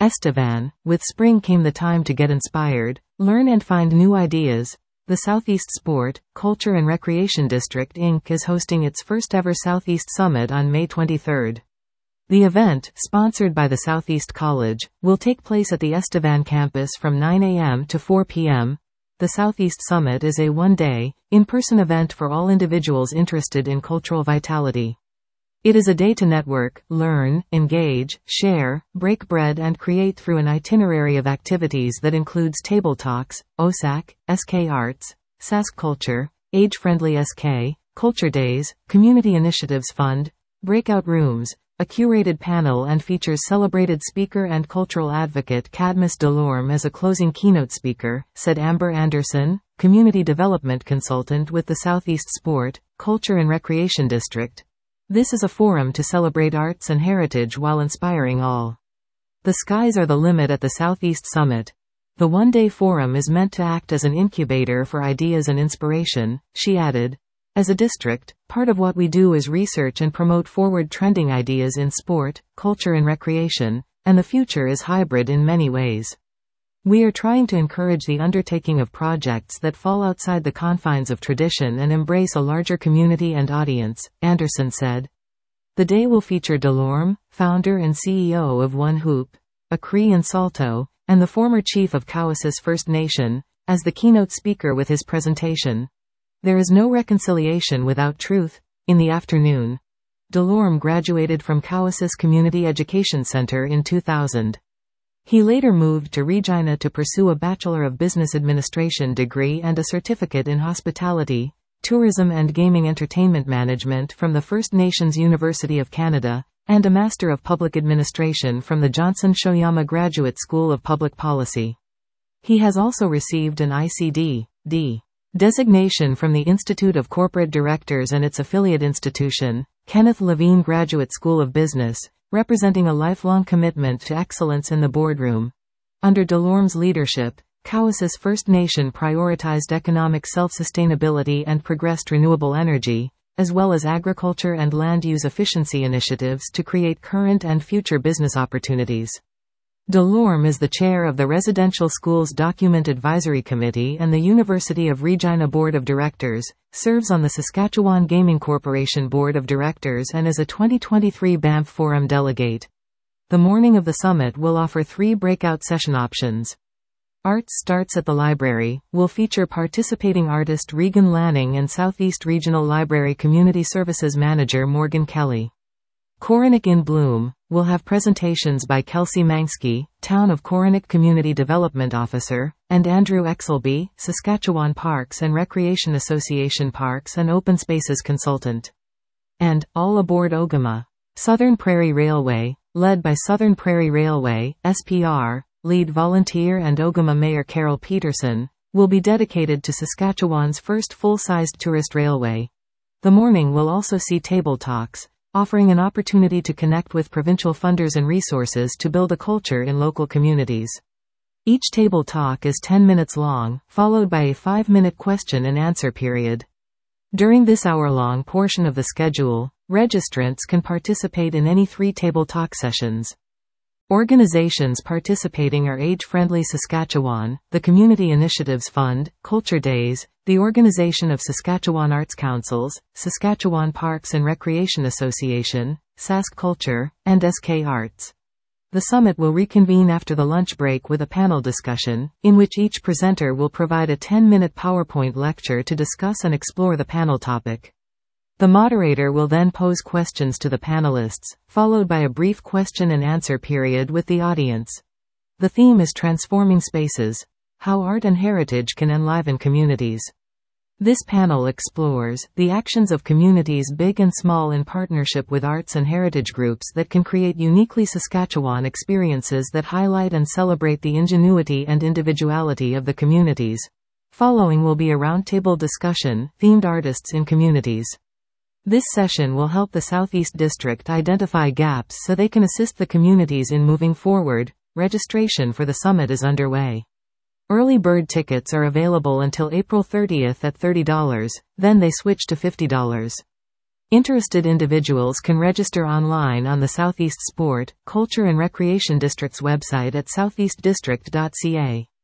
Estevan, with spring came the time to get inspired, learn and find new ideas. The Southeast Sport, Culture and Recreation District Inc. is hosting its first ever Southeast Summit on May 23. The event, sponsored by the Southeast College, will take place at the Estevan campus from 9 a.m. to 4 p.m. The Southeast Summit is a one-day, in-person event for all individuals interested in cultural vitality. It is a day to network, learn, engage, share, break bread and create through an itinerary of activities that includes table talks, OSAC, SK Arts, Sask Culture, Age-Friendly SK, Culture Days, Community Initiatives Fund, breakout rooms, a curated panel and features celebrated speaker and cultural advocate Cadmus Delorme as a closing keynote speaker, said Amber Anderson, Community Development Consultant with the Southeast Sport, Culture and Recreation District. This is a forum to celebrate arts and heritage while inspiring all. The skies are the limit at the Southeast Summit. The one-day forum is meant to act as an incubator for ideas and inspiration, she added. As a district, part of what we do is research and promote forward-trending ideas in sport, culture and recreation, and the future is hybrid in many ways. We are trying to encourage the undertaking of projects that fall outside the confines of tradition and embrace a larger community and audience, Anderson said. The day will feature Delorme, founder and CEO of One Hoop, a Cree and Salto, and the former chief of Cowessess First Nation, as the keynote speaker with his presentation. There is no reconciliation without truth. In the afternoon, Delorme graduated from Cowessess Community Education Center in 2000. He later moved to Regina to pursue a Bachelor of Business Administration degree and a certificate in Hospitality, Tourism and Gaming Entertainment Management from the First Nations University of Canada, and a Master of Public Administration from the Johnson Shoyama Graduate School of Public Policy. He has also received an ICD-D designation from the Institute of Corporate Directors and its affiliate institution, Kenneth Levine Graduate School of Business, representing a lifelong commitment to excellence in the boardroom. Under Delorme's leadership, Cowessess First Nation prioritized economic self-sustainability and progressed renewable energy, as well as agriculture and land use efficiency initiatives to create current and future business opportunities. Delorme is the chair of the Residential Schools Document Advisory Committee and the University of Regina Board of Directors, serves on the Saskatchewan Gaming Corporation Board of Directors and is a 2023 Banff Forum delegate. The morning of the summit will offer 3 breakout session options. Arts Starts at the Library will feature participating artist Regan Lanning and Southeast Regional Library Community Services Manager Morgan Kelly. Coronac in Bloom will have presentations by Kelsey Manksky, Town of Coronac Community Development Officer, and Andrew Exelby, Saskatchewan Parks and Recreation Association Parks and Open Spaces Consultant. And All Aboard Ogama. Southern Prairie Railway, led by Southern Prairie Railway, SPR, lead volunteer and Ogama Mayor Carol Peterson, will be dedicated to Saskatchewan's first full-sized tourist railway. The morning will also see table talks, offering an opportunity to connect with provincial funders and resources to build a culture in local communities. Each table talk is 10 minutes long, followed by a 5-minute question and answer period. During this hour-long portion of the schedule, registrants can participate in any 3 table talk sessions. Organizations participating are Age-Friendly Saskatchewan, the Community Initiatives Fund, Culture Days, the Organization of Saskatchewan Arts Councils, Saskatchewan Parks and Recreation Association, Sask Culture, and SK Arts. The summit will reconvene after the lunch break with a panel discussion, in which each presenter will provide a 10-minute PowerPoint lecture to discuss and explore the panel topic. The moderator will then pose questions to the panelists, followed by a brief question and answer period with the audience. The theme is Transforming Spaces: How Art and Heritage Can Enliven Communities. This panel explores the actions of communities big and small in partnership with arts and heritage groups that can create uniquely Saskatchewan experiences that highlight and celebrate the ingenuity and individuality of the communities. Following will be a roundtable discussion, themed artists in communities. This session will help the Southeast District identify gaps so they can assist the communities in moving forward. Registration for the summit is underway. Early bird tickets are available until April 30th at $30, then they switch to $50. Interested individuals can register online on the Southeast Sport, Culture and Recreation District's website at southeastdistrict.ca.